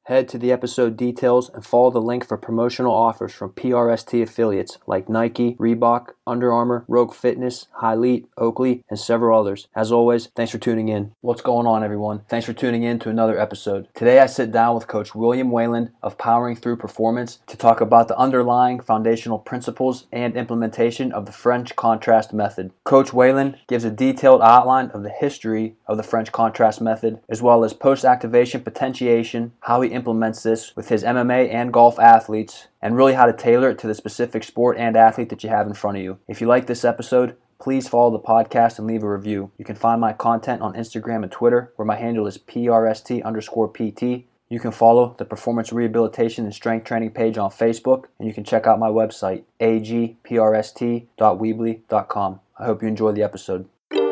Head to the episode details and follow the link for promotional offers from PRST affiliates like Nike, Reebok, Under Armour, Rogue Fitness, Highleat, Oakley, and several others. As always, thanks for tuning in. What's going on, everyone? Thanks for tuning in to another episode. Today I sit down with Coach William Whalen of Powering Through Performance to talk about the underlying foundational principles and implementation of the French contrast method. Coach Whalen gives a detailed outline of the history of the French contrast method, as well as post-activation potentiation, how he implements this with his MMA and golf athletes, and really how to tailor it to the specific sport and athlete that you have in front of you. If you like this episode, please follow the podcast and leave a review. You can find my content on Instagram and Twitter, where my handle is PRST_PT. You can follow the Performance Rehabilitation and Strength Training page on Facebook, and you can check out my website, agprst.weebly.com. I hope you enjoy the episode.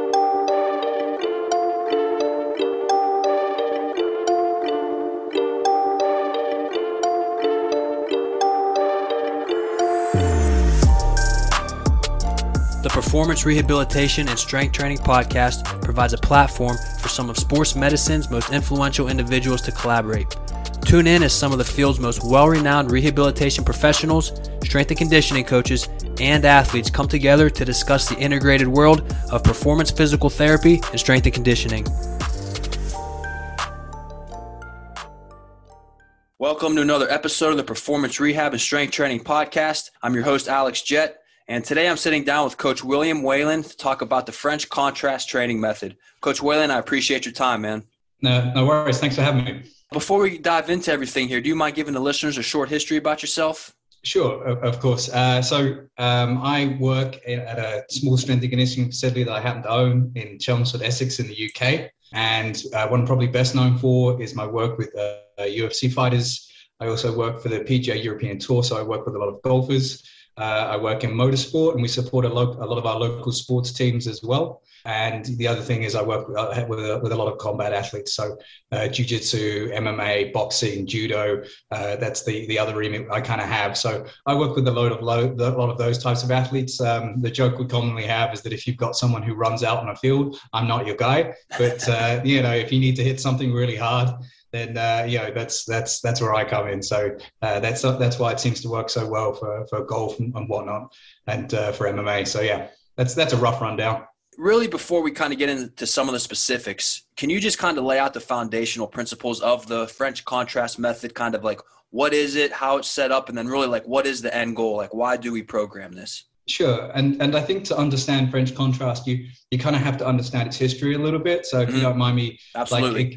The Performance Rehabilitation and Strength Training podcast provides a platform for some of sports medicine's most influential individuals to collaborate. Tune in as some of the field's most well-renowned rehabilitation professionals, strength and conditioning coaches, and athletes come together to discuss the integrated world of performance physical therapy and strength and conditioning. Welcome to another episode of the Performance Rehab and Strength Training podcast. I'm your host, Alex Jett. And today I'm sitting down with Coach William Whalen to talk about the French contrast training method. Coach Whalen, I appreciate your time, man. No worries. Thanks for having me. Before we dive into everything here, do you mind giving the listeners a short history about yourself? Sure, of course. I work at a small strength and conditioning facility that I happen to own in Chelmsford, Essex in the UK. And what I'm probably best known for is my work with UFC fighters. I also work for the PGA European Tour, so I work with a lot of golfers. I work in motorsport, and we support a lot of our local sports teams as well. And the other thing is I work with a lot of combat athletes, so jiu-jitsu, MMA, boxing, judo. That's the other remit I kind of have. So I work with a lot of those types of athletes. The joke we commonly have is that if you've got someone who runs out on a field, I'm not your guy. But if you need to hit something really hard, then that's where I come in. So that's why it seems to work so well for golf and whatnot, and for MMA. So yeah, that's a rough rundown. Really, before we kind of get into some of the specifics, can you just kind of lay out the foundational principles of the French contrast method? Kind of like, what is it, how it's set up, and then really like, what is the end goal? Like, why do we program this? Sure. And I think to understand French contrast, you kind of have to understand its history a little bit. So if you don't mind me, absolutely.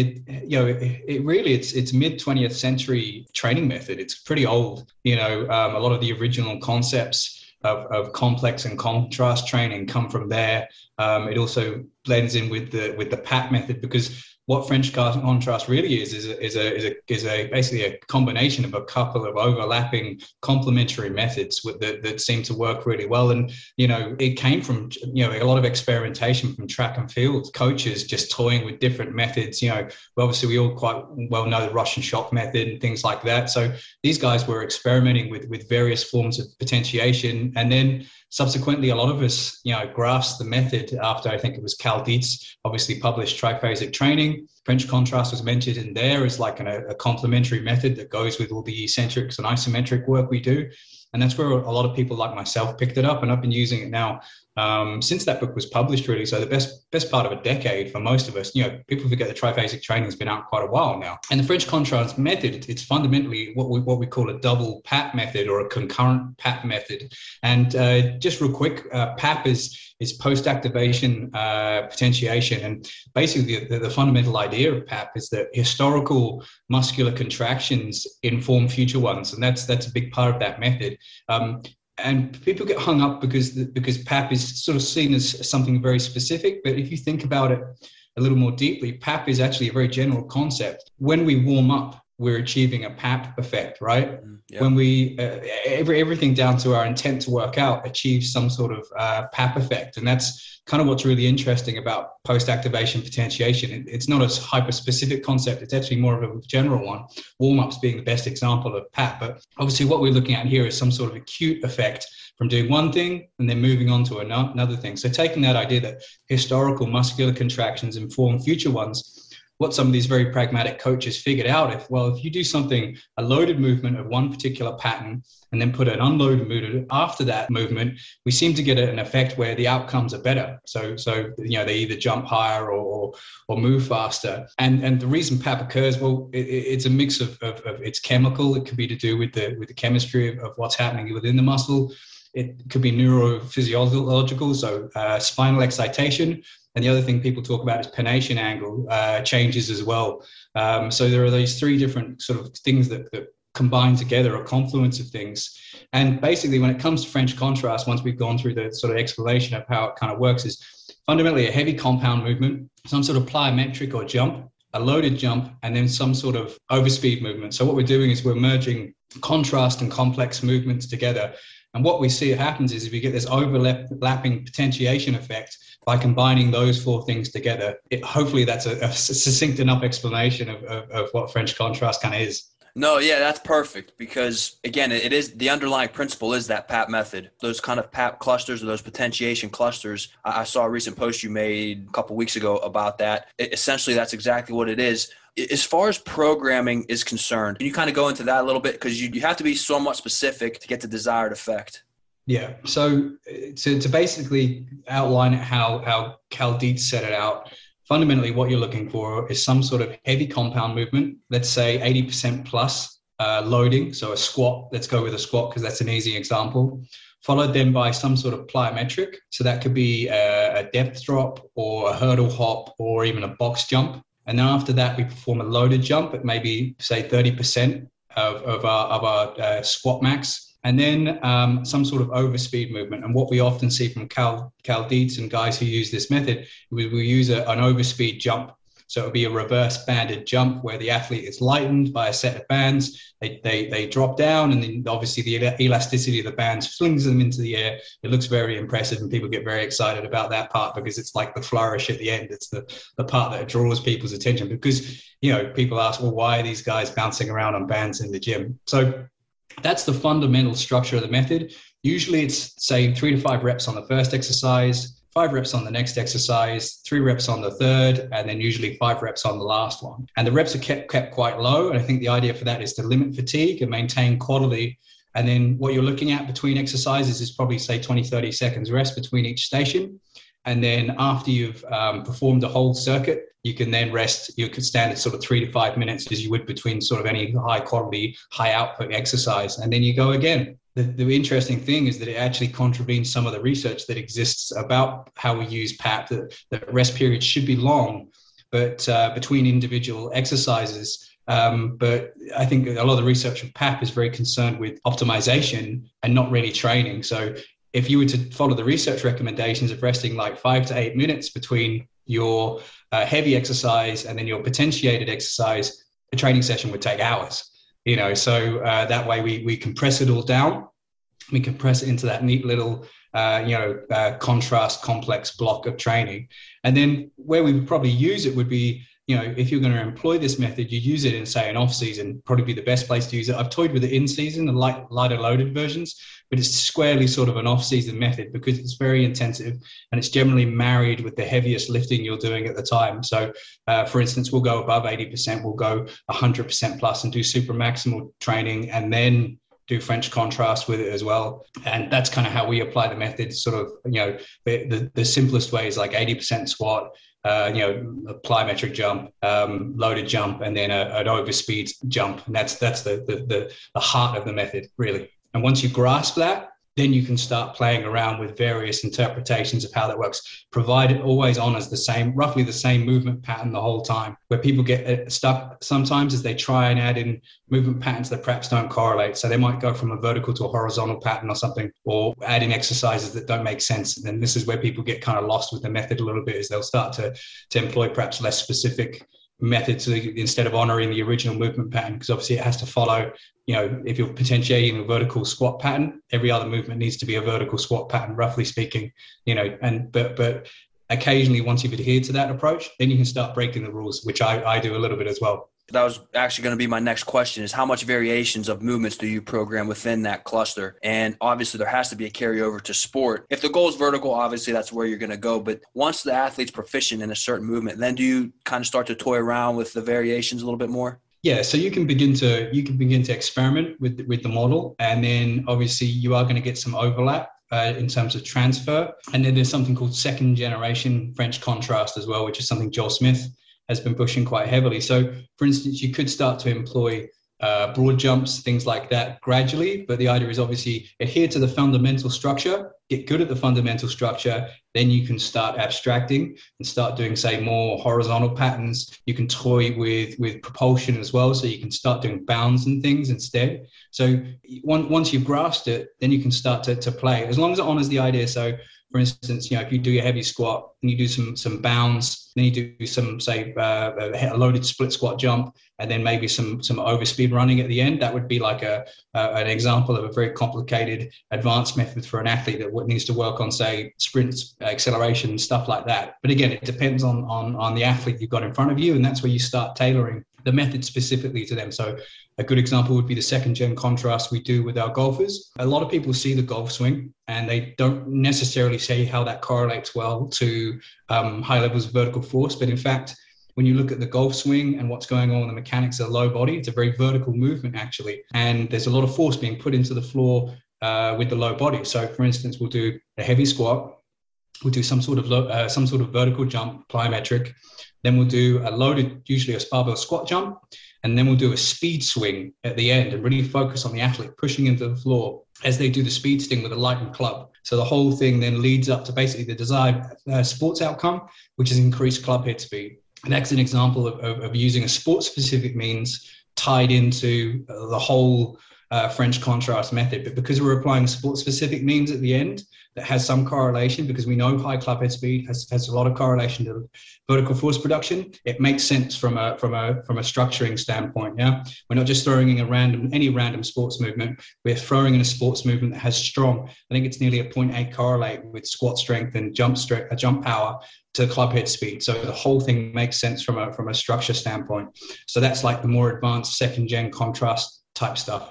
It's mid 20th century training method. It's pretty old. A lot of the original concepts of complex and contrast training come from there. It also blends in with the PAP method, because what French contrast really is basically a combination of a couple of overlapping complementary methods that seem to work really well. And, it came from, a lot of experimentation from track and field coaches just toying with different methods. Obviously we all quite well know the Russian shock method and things like that. So these guys were experimenting with various forms of potentiation. And then subsequently, a lot of us, grasped the method after, I think it was Cal Dietz, obviously published triphasic training. French contrast was mentioned in there as like a complementary method that goes with all the eccentrics and isometric work we do. And that's where a lot of people like myself picked it up, and I've been using it now since that book was published, really. So the best part of a decade for most of us. People forget that triphasic training has been out quite a while now. And the French contrast method, it's fundamentally what we call a double PAP method, or a concurrent PAP method. And just real quick, PAP is post-activation potentiation. And basically the fundamental idea of PAP is that historical muscular contractions inform future ones. And that's a big part of that method. And people get hung up because PAP is sort of seen as something very specific. But if you think about it a little more deeply, PAP is actually a very general concept. When we warm up, we're achieving a PAP effect, right? Yep. When we, everything down to our intent to work out achieves some sort of PAP effect. And that's kind of what's really interesting about post-activation potentiation. It's not a hyper-specific concept. It's actually more of a general one, warm-ups being the best example of PAP. But obviously what we're looking at here is some sort of acute effect from doing one thing and then moving on to another thing. So taking that idea that historical muscular contractions inform future ones, what some of these very pragmatic coaches figured out, if you do something, a loaded movement of one particular pattern, and then put an unloaded movement after that movement, we seem to get an effect where the outcomes are better. So they either jump higher or move faster. And the reason PAP occurs, it's a mix of it's chemical. It could be to do with the chemistry of what's happening within the muscle. It could be neurophysiological, so spinal excitation. And the other thing people talk about is pronation angle changes as well. So there are these three different sort of things that combine together, a confluence of things. And basically, when it comes to French contrast, once we've gone through the sort of explanation of how it kind of works, is fundamentally a heavy compound movement, some sort of plyometric or jump, a loaded jump, and then some sort of overspeed movement. So what we're doing is we're merging contrast and complex movements together. And what we see happens is if you get this overlapping potentiation effect by combining those four things together, hopefully that's a succinct enough explanation of what French contrast kind of is. No, yeah, that's perfect because, again, it is the underlying principle is that PAP method. Those kind of PAP clusters or those potentiation clusters, I saw a recent post you made a couple weeks ago about that. Essentially, that's exactly what it is. As far as programming is concerned, can you kind of go into that a little bit? Because you have to be somewhat specific to get the desired effect. Yeah. So to basically outline it how Cal Dietz set it out, fundamentally what you're looking for is some sort of heavy compound movement, let's say 80% plus loading. So a squat, let's go with a squat because that's an easy example, followed then by some sort of plyometric. So that could be a depth drop or a hurdle hop or even a box jump. And then after that, we perform a loaded jump at maybe, say, 30% of our squat max. And then some sort of overspeed movement. And what we often see from Cal Dietz and guys who use this method, we use an overspeed jump. So it would be a reverse banded jump where the athlete is lightened by a set of bands. They drop down, and then obviously the elasticity of the bands flings them into the air. It looks very impressive, and people get very excited about that part because it's like the flourish at the end. It's the part that draws people's attention because, people ask, well, why are these guys bouncing around on bands in the gym? So that's the fundamental structure of the method. Usually it's, say, 3 to 5 reps on the first exercise, 5 reps on the next exercise, 3 reps on the third, and then usually 5 reps on the last one. And the reps are kept quite low. And I think the idea for that is to limit fatigue and maintain quality. And then what you're looking at between exercises is probably, say, 20, 30 seconds rest between each station. And then after you've performed the whole circuit, you can then rest. You could stand at sort of 3 to 5 minutes as you would between sort of any high quality, high output exercise. And then you go again. The interesting thing is that it actually contravenes some of the research that exists about how we use PAP, that rest periods should be long, but between individual exercises. But I think a lot of the research of PAP is very concerned with optimization and not really training. So if you were to follow the research recommendations of resting like 5 to 8 minutes between your heavy exercise and then your potentiated exercise, a training session would take hours. So that way we compress it all down. We compress it into that neat little, contrast complex block of training. And then where we would probably use it would be, if you're going to employ this method, you use it in, say, an off season, probably be the best place to use it. I've toyed with it in season, the lighter loaded versions, but it's squarely sort of an off season method because it's very intensive and it's generally married with the heaviest lifting you're doing at the time. So for instance, we'll go above 80%, we'll go 100% plus and do super maximal training and then do French contrast with it as well. And that's kind of how we apply the method. Sort of, the simplest way is like 80% squat, a plyometric jump, loaded jump, and then an overspeed jump. And that's the heart of the method, really. And once you grasp that, then you can start playing around with various interpretations of how that works, provided always honors roughly the same movement pattern the whole time. Where people get stuck sometimes is they try and add in movement patterns that perhaps don't correlate. So they might go from a vertical to a horizontal pattern or something, or add in exercises that don't make sense. And then this is where people get kind of lost with the method a little bit, is they'll start to employ perhaps less specific methods instead of honoring the original movement pattern, because obviously it has to follow, if you're potentiating a vertical squat pattern, every other movement needs to be a vertical squat pattern, roughly speaking, but occasionally once you've adhered to that approach, then you can start breaking the rules, which I do a little bit as well. That was actually going to be my next question, is how much variations of movements do you program within that cluster? And obviously there has to be a carryover to sport. If the goal is vertical, obviously that's where you're going to go. But once the athlete's proficient in a certain movement, then do you kind of start to toy around with the variations a little bit more? Yeah, so you can begin to experiment with the model, and then obviously you are going to get some overlap in terms of transfer. And then there's something called second generation French contrast as well, which is something Joel Smith has been pushing quite heavily. So, for instance, you could start to employ broad jumps, things like that gradually. But the idea is obviously adhere to the fundamental structure, get good at the fundamental structure, then you can start abstracting and start doing, say, more horizontal patterns. You can toy with propulsion as well. So you can start doing bounds and things instead. So once you've grasped it, then you can start to play, as long as it honors the idea. So, for instance, if you do your heavy squat and you do some bounds, then you do some, say, a loaded split squat jump, and then maybe some overspeed running at the end. That would be like an example of a very complicated advanced method for an athlete that needs to work on, say, sprints, acceleration, stuff like that. But again, it depends on the athlete you've got in front of you, and that's where you start tailoring the method specifically to them. So a good example would be the second gen contrast we do with our golfers. A lot of people see the golf swing and they don't necessarily see how that correlates well to high levels of vertical force. But in fact, when you look at the golf swing and what's going on in the mechanics of the low body, it's a very vertical movement actually. And there's a lot of force being put into the floor with the low body. So for instance, we'll do a heavy squat, we'll do some sort of vertical jump, plyometric. Then we'll do a loaded, usually a barbell squat jump. And then we'll do a speed swing at the end and really focus on the athlete pushing into the floor as they do the speed sting with a lightened club. So the whole thing then leads up to basically the desired sports outcome, which is increased club head speed. And that's an example of using a sport-specific means tied into the whole French contrast method. But because we're applying sport-specific means at the end, that has some correlation, because we know high club head speed has a lot of correlation to vertical force production. It makes sense from a structuring standpoint. Yeah, we're not just throwing in any random sports movement. We're throwing in a sports movement that has strong. I think it's nearly a 0.8 correlate with squat strength and jump power to club head speed. So the whole thing makes sense from a structure standpoint. So that's like the more advanced second gen contrast type stuff.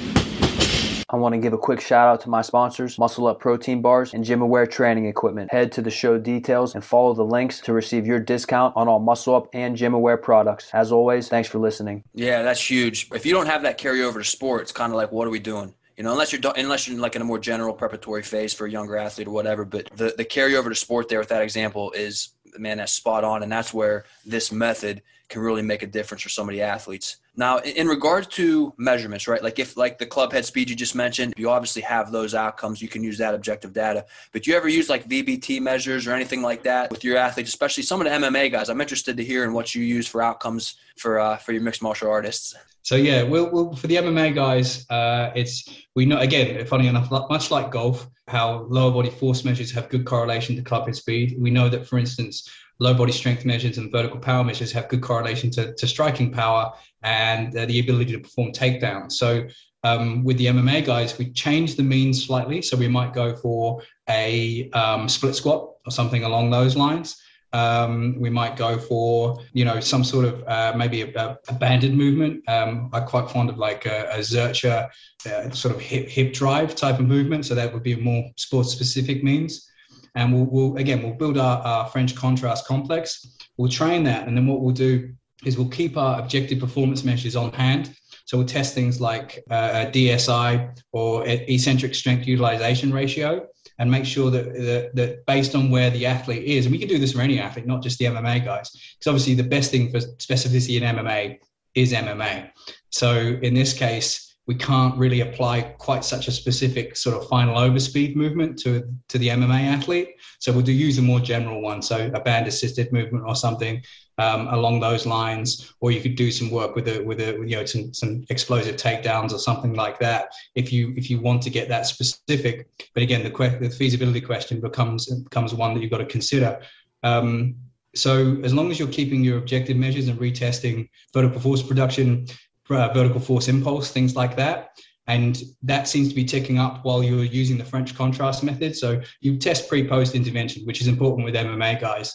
I want to give a quick shout out to my sponsors, Muscle Up Protein Bars and GymAware Training Equipment. Head to the show details and follow the links to receive your discount on all Muscle Up and GymAware products. As always, thanks for listening. Yeah, that's huge. If you don't have that carryover to sport, it's kind of like, what are we doing? Unless you're like in a more general preparatory phase for a younger athlete or whatever. But the carryover to sport there with that example is, man, that's spot on. And that's where this method can really make a difference for some of the athletes. Now, in regards to measurements, right? Like if the club head speed you just mentioned, you obviously have those outcomes. You can use that objective data. But do you ever use like VBT measures or anything like that with your athletes, especially some of the MMA guys? I'm interested to hear in what you use for outcomes for your mixed martial artists. So yeah, we'll for the MMA guys, we know, again, funny enough, much like golf, how lower body force measures have good correlation to club head speed. We know that, for instance, low body strength measures and vertical power measures have good correlation to striking power and the ability to perform takedowns. So with the MMA guys, we change the means slightly. So we might go for a split squat or something along those lines. We might go for, some sort of maybe a banded movement. I'm quite fond of like a Zercher sort of hip drive type of movement. So that would be a more sport specific means. And we'll build our French contrast complex. We'll train that. And then what we'll do is we'll keep our objective performance measures on hand. So we'll test things like a DSI or eccentric strength utilization ratio, and make sure that based on where the athlete is, and we can do this for any athlete, not just the MMA guys, because obviously the best thing for specificity in MMA is MMA. So in this case, we can't really apply quite such a specific sort of final overspeed movement to the MMA athlete. So we'll use a more general one, so a band assisted movement or something along those lines, or you could do some work with some explosive takedowns or something like that if you want to get that specific. But again, the feasibility question becomes one that you've got to consider. So as long as you're keeping your objective measures and retesting vertical force production, vertical force impulse, things like that. And that seems to be ticking up while you're using the French contrast method. So you test pre-post intervention, which is important with MMA guys.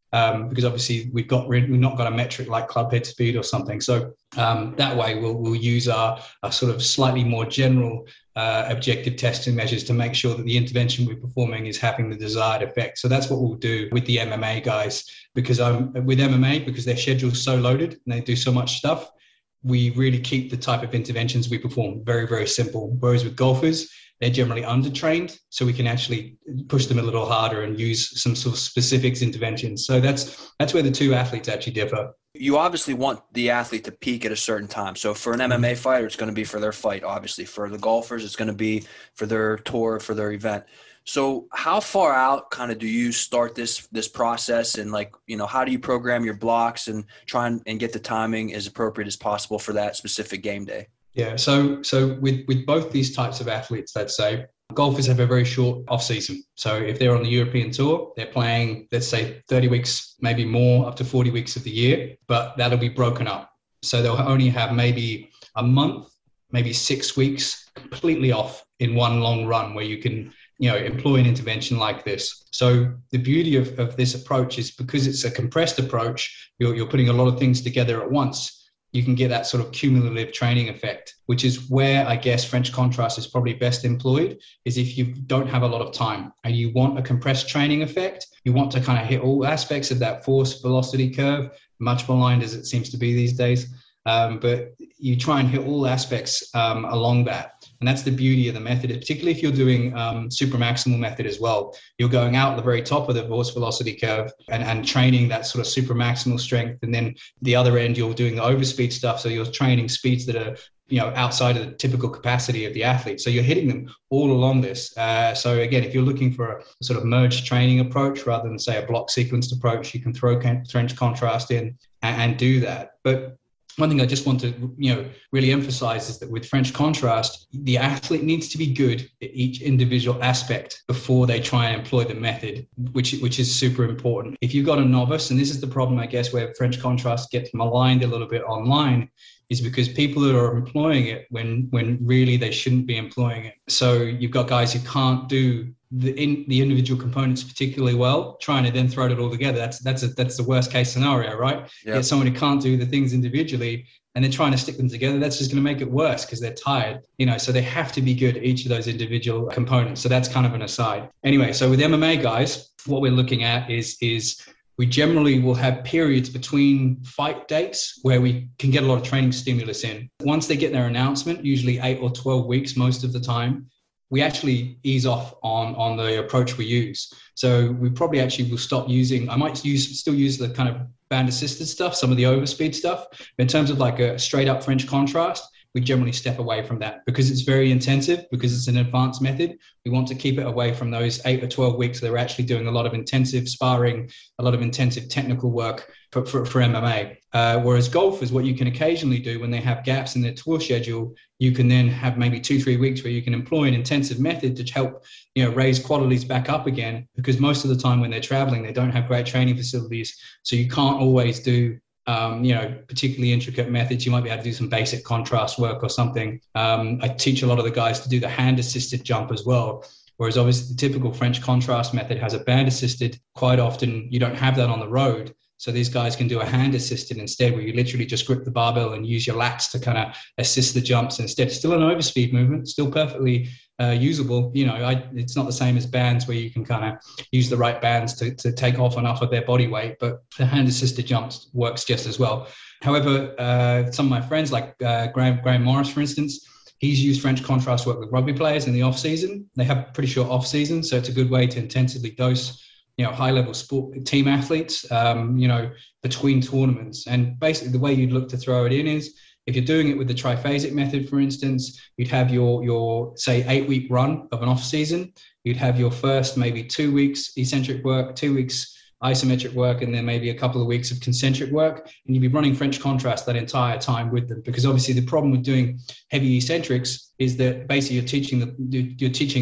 because obviously we've not got a metric like club head speed or something. So that way we'll use our sort of slightly more general objective testing measures to make sure that the intervention we're performing is having the desired effect. So that's what we'll do with the MMA guys, because with MMA, because their schedule's so loaded and they do so much stuff, we really keep the type of interventions we perform very, very simple. Whereas with golfers, they're generally undertrained, so we can actually push them a little harder and use some sort of specifics interventions. So that's where the two athletes actually differ. You obviously want the athlete to peak at a certain time. So for an MMA fighter, it's going to be for their fight, obviously. For the golfers, it's going to be for their tour, for their event. So how far out kind of do you start this process, and like, you know, how do you program your blocks and try and get the timing as appropriate as possible for that specific game day? Yeah, so with both these types of athletes, let's say, golfers have a very short off season. So if they're on the European tour, they're playing, let's say 30 weeks, maybe more, up to 40 weeks of the year, but that'll be broken up. So they'll only have maybe a month, maybe 6 weeks completely off in one long run where you can, you know, employ an intervention like this. So the beauty of this approach is because it's a compressed approach, you're putting a lot of things together at once. You can get that sort of cumulative training effect, which is where I guess French contrast is probably best employed, is if you don't have a lot of time and you want a compressed training effect, you want to kind of hit all aspects of that force velocity curve, much maligned as it seems to be these days. But you try and hit all aspects along that. And that's the beauty of the method, particularly if you're doing super maximal method as well. You're going out at the very top of the force velocity curve and training that sort of super maximal strength. And then the other end, you're doing the overspeed stuff. So you're training speeds that are, you know, outside of the typical capacity of the athlete. So you're hitting them all along this. So again, if you're looking for a sort of merged training approach rather than say a block sequenced approach, you can throw French contrast in and do that. But one thing I just want to, you know, really emphasize is that with French contrast, the athlete needs to be good at each individual aspect before they try and employ the method, which is super important. If you've got a novice, and this is the problem, I guess, where French contrast gets maligned a little bit online, is because people are employing it when really they shouldn't be employing it. So you've got guys who can't do the individual components particularly well, trying to then throw it all together. That's the worst case scenario, right? Yep. Get someone who can't do the things individually and then trying to stick them together. That's just going to make it worse because they're tired, you know. So they have to be good at each of those individual components. So that's kind of an aside. Anyway, so with MMA guys, what we're looking at is we generally will have periods between fight dates where we can get a lot of training stimulus in. Once they get their announcement, usually 8 or 12 weeks most of the time, we actually ease off on the approach we use. So we probably actually will stop using, I might still use the kind of band assisted stuff, some of the overspeed stuff. But in terms of like a straight up French contrast, we generally step away from that because it's very intensive, because it's an advanced method. We want to keep it away from those 8 or 12 weeks that are actually doing a lot of intensive sparring, a lot of intensive technical work for MMA. Whereas golfers, what you can occasionally do when they have gaps in their tour schedule, you can then have maybe 2-3 weeks where you can employ an intensive method to help, you know, raise qualities back up again, because most of the time when they're traveling, they don't have great training facilities. So you can't always do you know, particularly intricate methods. You might be able to do some basic contrast work or something. I teach a lot of the guys to do the hand-assisted jump as well, whereas obviously the typical French contrast method has a band-assisted. Quite often you don't have that on the road. So these guys can do a hand-assisted instead, where you literally just grip the barbell and use your lats to kind of assist the jumps instead. Still an overspeed movement, still perfectly usable. You know, it's not the same as bands where you can kind of use the right bands to take off and off of their body weight, but the hand-assisted jumps works just as well. However, some of my friends like Graham Morris, for instance, he's used French contrast work with rugby players in the off-season. They have a pretty short off-season, so it's a good way to intensively dose, you know, high-level sport team athletes, you know, between tournaments. And basically the way you'd look to throw it in is, if you're doing it with the triphasic method, for instance, you'd have your say 8-week run of an off season. You'd have your first maybe 2 weeks eccentric work, 2 weeks isometric work, and then maybe a couple of weeks of concentric work. And you'd be running French contrast that entire time with them, because obviously the problem with doing heavy eccentrics is that basically you're teaching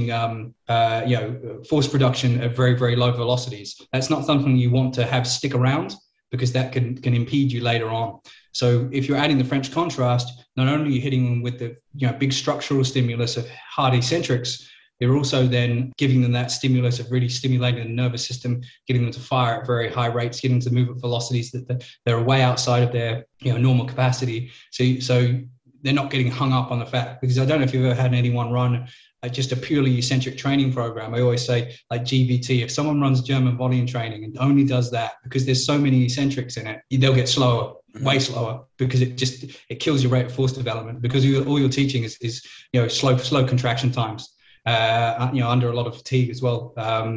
you know, force production at very, very low velocities. That's not something you want to have stick around, because that can impede you later on. So if you're adding the French contrast, not only are you hitting them with the, you know, big structural stimulus of hard eccentrics, You're also then giving them that stimulus of really stimulating the nervous system, getting them to fire at very high rates, getting them to move at velocities that they're way outside of their normal capacity. So they're not getting hung up on the fact, because I don't know if you've ever had anyone run just a purely eccentric training program. I always say, like GBT, if someone runs German volume training and only does that, because there's so many eccentrics in it, they'll get slower, way slower, because it kills your rate of force development, because all you're teaching is slow contraction times. Under a lot of fatigue as well.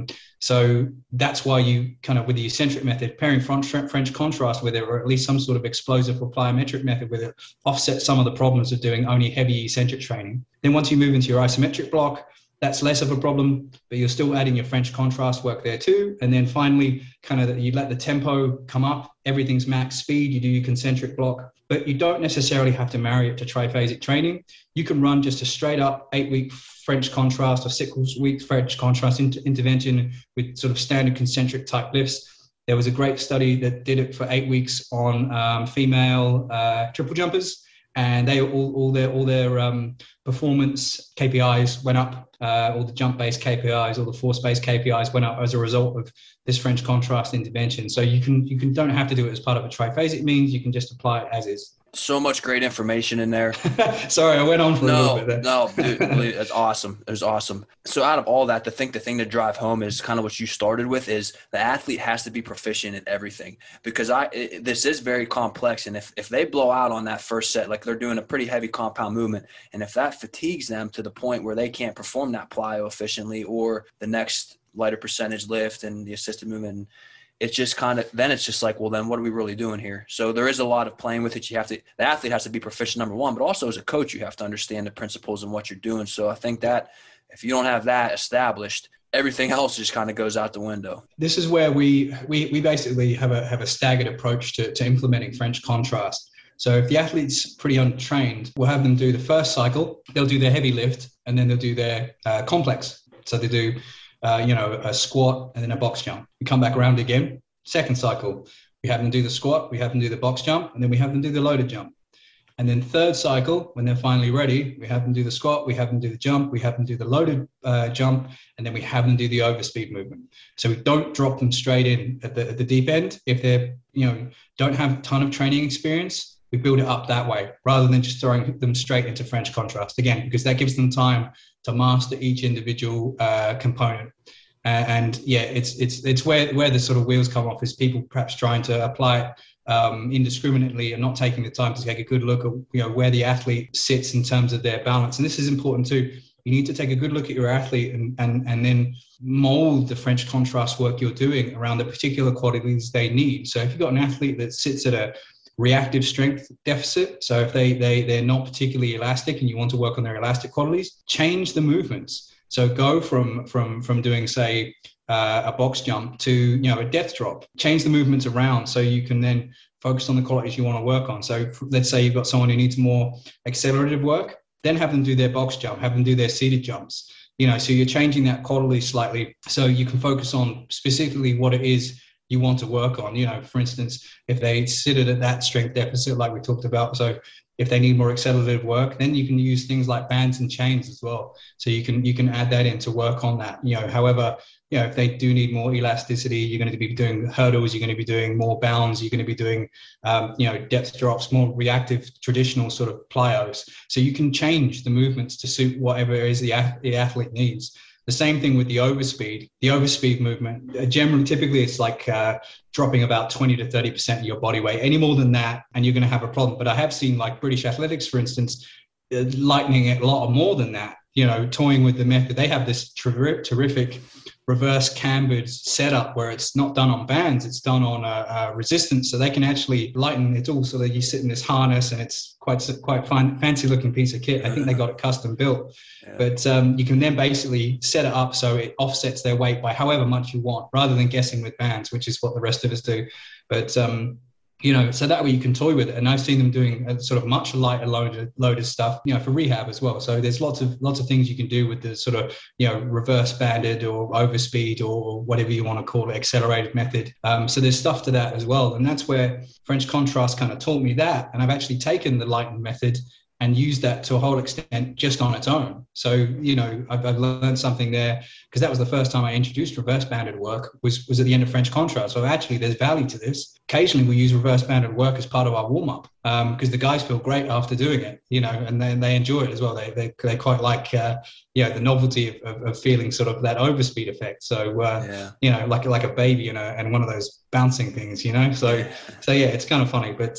So that's why you kind of, with the eccentric method, pairing French contrast with it, or at least some sort of explosive or plyometric method with it, offset some of the problems of doing only heavy eccentric training. Then once you move into your isometric block, that's less of a problem, but you're still adding your French contrast work there too. And then finally, kind of you let the tempo come up, everything's max speed, you do your concentric block, but you don't necessarily have to marry it to triphasic training. You can run just a straight up 8-week French contrast or 6-week French contrast intervention with sort of standard concentric type lifts. There was a great study that did it for 8 weeks on female triple jumpers, and they all their performance KPIs went up. All the jump-based KPIs, all the force-based KPIs went up as a result of this French contrast intervention. So you don't have to do it as part of a triphasic means. You can just apply it as is. So much great information in there. Sorry, I went on for a little bit there. No, dude, that's awesome. It was awesome. So out of all that, the thing to drive home is kind of what you started with, is the athlete has to be proficient in everything, because this is very complex. And if they blow out on that first set, like they're doing a pretty heavy compound movement, and if that fatigues them to the point where they can't perform that plyo efficiently, or the next lighter percentage lift and the assisted movement, it's just then it's just like, well, then what are we really doing here? So there is a lot of playing with it. The athlete has to be proficient, number one, but also as a coach, you have to understand the principles and what you're doing. So I think that if you don't have that established, everything else just kind of goes out the window. This is where we basically have a staggered approach to implementing French contrast. So if the athlete's pretty untrained, we'll have them do the first cycle, they'll do their heavy lift, and then they'll do their complex. So they do a squat and then a box jump. We come back around again. Second cycle, we have them do the squat, we have them do the box jump, and then we have them do the loaded jump. And then third cycle, when they're finally ready, we have them do the squat, we have them do the jump, we have them do the loaded jump, and then we have them do the overspeed movement. So we don't drop them straight in at the deep end. If they don't have a ton of training experience, we build it up that way, rather than just throwing them straight into French contrast, again, because that gives them time to master each individual component. It's where the sort of wheels come off, is people perhaps trying to apply it indiscriminately and not taking the time to take a good look at where the athlete sits in terms of their balance. And this is important too. You need to take a good look at your athlete and then mold the French contrast work you're doing around the particular qualities they need. So if you've got an athlete that sits at a reactive strength deficit, so if they're not particularly elastic and you want to work on their elastic qualities, change the movements. So go from doing, say, a box jump to a death drop. Change the movements around so you can then focus on the qualities you want to work on. So let's say you've got someone who needs more accelerative work, then have them do their box jump, have them do their seated jumps. So you're changing that quality slightly so you can focus on specifically what it is you want to work on. For instance, if they sit at that strength deficit, like we talked about, so if they need more accelerative work, then you can use things like bands and chains as well. So you can add that in to work on that. However, if they do need more elasticity, you're going to be doing hurdles, you're going to be doing more bounds, you're going to be doing, depth drops, more reactive, traditional sort of plyos. So you can change the movements to suit whatever it is the athlete needs. The same thing with the overspeed. The overspeed movement, typically it's like dropping about 20 to 30% of your body weight. Any more than that, and you're going to have a problem. But I have seen, like British Athletics, for instance, lightening it a lot more than that, toying with the method. They have this terrific reverse cambered setup where it's not done on bands, it's done on resistance. So they can actually lighten it all so that you sit in this harness, and it's quite fine, fancy looking piece of kit. I think they got it custom built. Yeah. But you can then basically set it up so it offsets their weight by however much you want, rather than guessing with bands, which is what the rest of us do. But so that way you can toy with it. And I've seen them doing a sort of much lighter loaded stuff, for rehab as well. So there's lots of things you can do with the sort of, reverse banded or overspeed or whatever you want to call it, accelerated method. So there's stuff to that as well. And that's where French contrast kind of taught me that. And I've actually taken the lightened method and use that to a whole extent just on its own. So, you know, I've learned something there, because that was the first time I introduced reverse banded work was at the end of French contrast. So actually there's value to this. Occasionally we use reverse banded work as part of our warm up, because the guys feel great after doing it, you know, and then they enjoy it as well. They quite like, the novelty of feeling sort of that overspeed effect. So, you know, like a baby, you know, and one of those bouncing things, you know. So yeah, it's kind of funny, but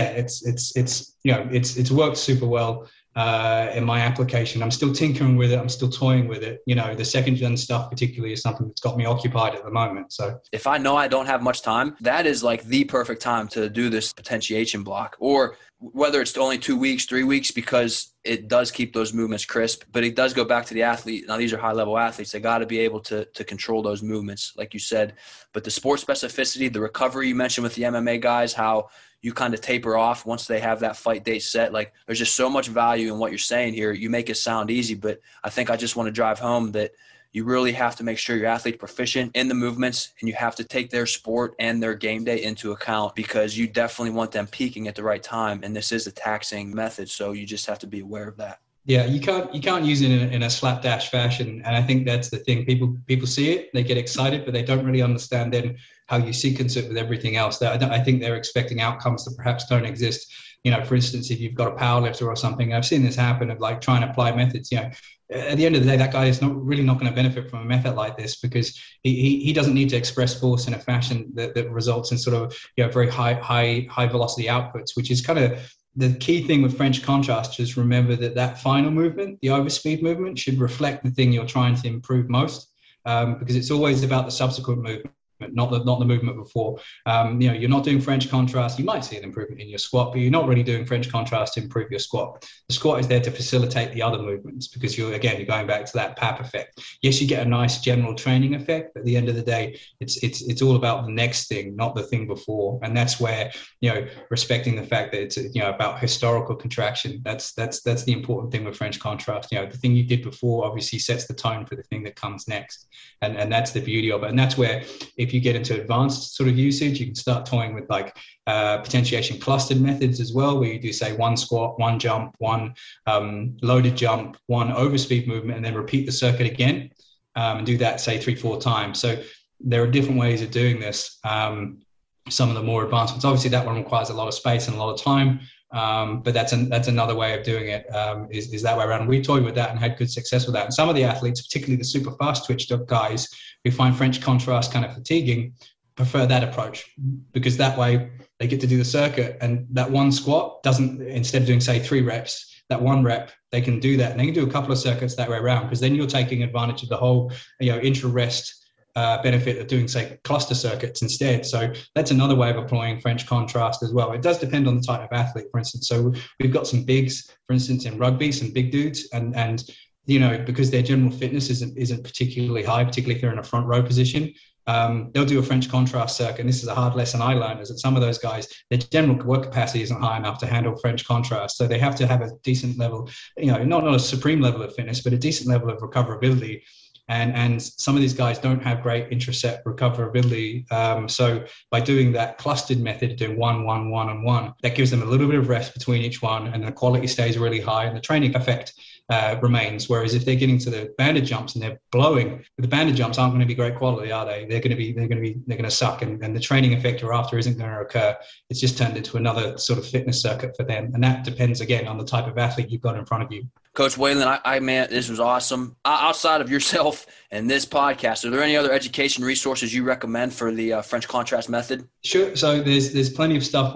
it's worked super well in my application. I'm still tinkering with it. I'm still toying with it. You know, the second gen stuff particularly is something that's got me occupied at the moment. So if I know I don't have much time, that is like the perfect time to do this potentiation block, or whether it's only 2 weeks, 3 weeks, because it does keep those movements crisp, but it does go back to the athlete. Now, these are high-level athletes. They got to be able to control those movements, like you said. But the sport specificity, the recovery you mentioned with the MMA guys, how you kind of taper off once they have that fight date set. Like, there's just so much value in what you're saying here. You make it sound easy, but I think I just want to drive home that you really have to make sure your athlete's proficient in the movements, and you have to take their sport and their game day into account, because you definitely want them peaking at the right time. And this is a taxing method, so you just have to be aware of that. Yeah, you can't use it in a slapdash fashion. And I think that's the thing. People see it, they get excited, but they don't really understand then how you sequence it with everything else. I think they're expecting outcomes that perhaps don't exist. You know, for instance, if you've got a power lifter or something, I've seen this happen of like trying to apply methods, you know, at the end of the day, that guy is not going to benefit from a method like this, because he doesn't need to express force in a fashion that results in sort of, you know, very high velocity outputs, which is kind of the key thing with French contrast. Just remember that final movement, the overspeed movement, should reflect the thing you're trying to improve most, because it's always about the subsequent movement, not the movement before. You know, you're not doing French contrast. You might see an improvement in your squat, but you're not really doing French contrast to improve your squat. The squat is there to facilitate the other movements, because you're going back to that PAP effect. Yes, you get a nice general training effect, but at the end of the day, it's all about the next thing, not the thing before. And that's where, you know, respecting the fact that it's, you know, about historical contraction. That's the important thing with French contrast. You know, the thing you did before obviously sets the tone for the thing that comes next. And that's the beauty of it. And that's where, if you get into advanced sort of usage, you can start toying with like potentiation clustered methods as well, where you do say one squat, one jump, one loaded jump, one overspeed movement, and then repeat the circuit again, and do that say 3-4 times. So there are different ways of doing this. Some of the more advanced ones, obviously that one requires a lot of space and a lot of time. But that's another way of doing it, is that way around. And we toyed with that and had good success with that. And some of the athletes, particularly the super fast twitched up guys who find French contrast kind of fatiguing, prefer that approach, because that way they get to do the circuit, and that one squat doesn't, instead of doing say 3 reps, that 1 rep, they can do that, and they can do a couple of circuits that way around, because then you're taking advantage of the whole, you know, intra-rest benefit of doing, say, cluster circuits instead. So that's another way of applying French contrast as well. It does depend on the type of athlete, for instance. So we've got some bigs, for instance, in rugby, some big dudes, and you know, because their general fitness isn't particularly high, particularly if they're in a front row position, they'll do a French contrast circuit. And this is a hard lesson I learned, is that some of those guys, their general work capacity isn't high enough to handle French contrast. So they have to have a decent level, you know, not a supreme level of fitness, but a decent level of recoverability. And some of these guys don't have great intraset recoverability. So by doing that clustered method, doing 1, 1, 1, and 1, that gives them a little bit of rest between each one, and the quality stays really high, and the training effect remains. Whereas if they're getting to the banded jumps and they're blowing, the banded jumps aren't going to be great quality, are they? They're going to suck, and the training effect you're after isn't going to occur. It's just turned into another sort of fitness circuit for them, and that depends again on the type of athlete you've got in front of you. Coach Waylon, I man, this was awesome. Outside of yourself and this podcast, are there any other education resources you recommend for the French contrast method? Sure. So there's plenty of stuff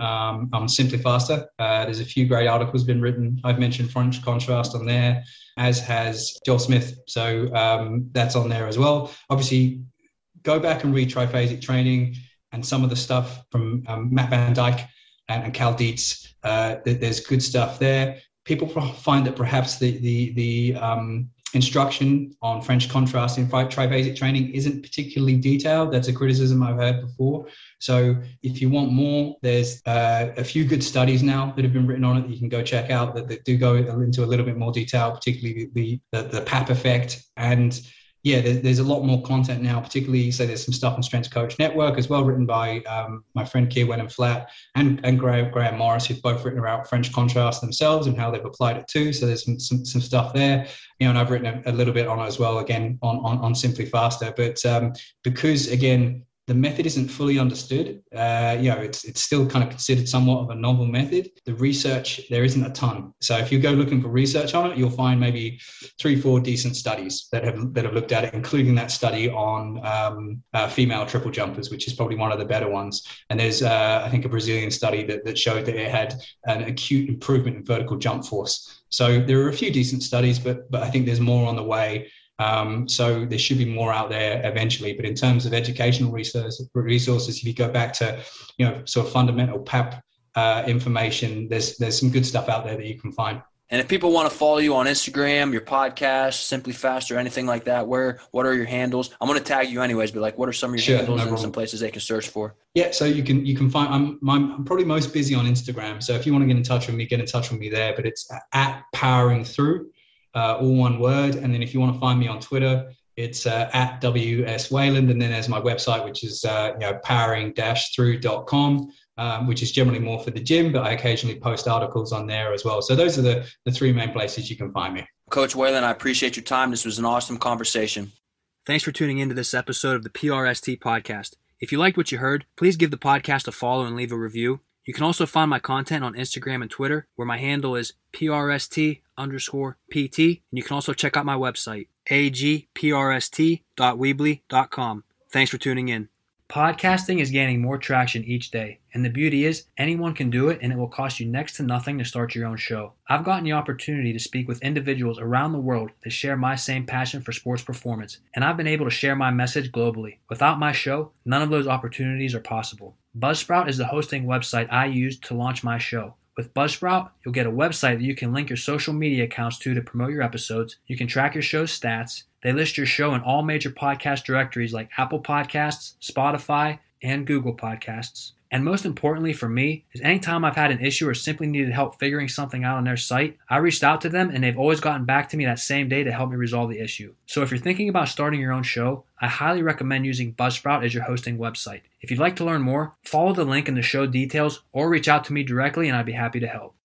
on Simply Faster. There's a few great articles been written. I've mentioned French contrast on there, as has Joel Smith. So that's on there as well. Obviously, go back and read Triphasic Training and some of the stuff from Matt Van Dyke and Cal Dietz. There's good stuff there. People find that perhaps the instruction on French contrast in Triphasic Training isn't particularly detailed. That's a criticism I've heard before. So if you want more, there's a few good studies now that have been written on it that you can go check out that do go into a little bit more detail, particularly the PAP effect. And yeah, there's a lot more content now, particularly, so there's some stuff on Strength Coach Network as well, written by my friend Keir Wenham-Flatt and Graham Morris, who've both written about French contrast themselves and how they've applied it too. So there's some stuff there, and I've written a little bit on it as well, again, on Simply Faster. But because, again, the method isn't fully understood. It's still kind of considered somewhat of a novel method. The research, there isn't a ton. So if you go looking for research on it, you'll find maybe 3-4 decent studies that have looked at it, including that study on female triple jumpers, which is probably one of the better ones. And there's, I think, a Brazilian study that showed that it had an acute improvement in vertical jump force. So there are a few decent studies, but I think there's more on the way. So there should be more out there eventually. But in terms of educational resources, if you go back to, sort of fundamental PAP information, there's some good stuff out there that you can find. And if people want to follow you on Instagram, your podcast, Simply Faster, anything like that, what are your handles? I'm going to tag you anyways, but what are some of your handles and some places they can search for? Yeah, so you can find, I'm probably most busy on Instagram. So if you want to get in touch with me there. But it's at Powering Through. All one word. And then if you want to find me on Twitter, it's at WS Wayland. And then there's my website, which is powering-through.com, which is generally more for the gym, but I occasionally post articles on there as well. So those are the 3 main places you can find me. Coach Wayland, I appreciate your time. This was an awesome conversation. Thanks for tuning into this episode of the PRST podcast. If you liked what you heard, please give the podcast a follow and leave a review. You can also find my content on Instagram and Twitter, where my handle is PRST_PT. And you can also check out my website, agprst.weebly.com. Thanks for tuning in. Podcasting is gaining more traction each day, and the beauty is anyone can do it, and it will cost you next to nothing to start your own show. I've gotten the opportunity to speak with individuals around the world that share my same passion for sports performance, and I've been able to share my message globally. Without my show, none of those opportunities are possible. Buzzsprout is the hosting website I used to launch my show. With Buzzsprout, you'll get a website that you can link your social media accounts to promote your episodes. You can track your show's stats. They list your show in all major podcast directories like Apple Podcasts, Spotify, and Google Podcasts. And most importantly for me is anytime I've had an issue or simply needed help figuring something out on their site, I reached out to them and they've always gotten back to me that same day to help me resolve the issue. So if you're thinking about starting your own show, I highly recommend using Buzzsprout as your hosting website. If you'd like to learn more, follow the link in the show details or reach out to me directly and I'd be happy to help.